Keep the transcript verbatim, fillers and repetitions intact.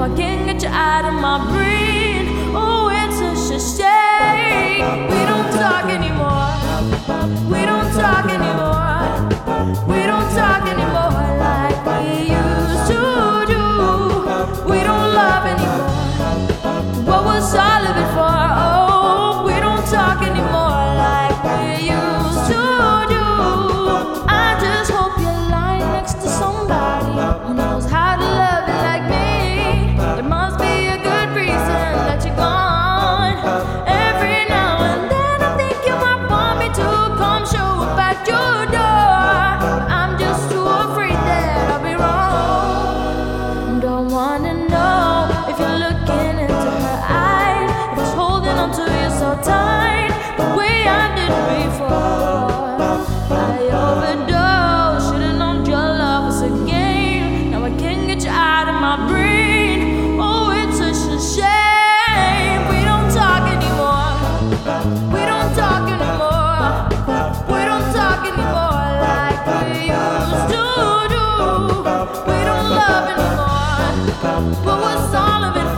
I can't get you out of my brain. Oh, it's such a shame. We don't talk anymore. We don't talk anymore. We don't talk anymore like we used to do. We don't love anymore. What was all of it for? Oh, we don't talk anymore like we used to do. I just hope you're lying next to somebody who knows how to love you like me. There must be a good reason that you're gone. Every now and then I think you might want me to come show up at your door. I'm just too afraid that I'll be wrong. Don't wanna know if you're looking into her eyes, if it's holding on to you so tight, the way I did before. I overdosed, should've known your love was a game. Now I can't get you out of my brain. Oh, it's such a shame. We don't talk anymore. We don't talk anymore. We don't talk anymore like we used to do. We don't love anymore. What was all of it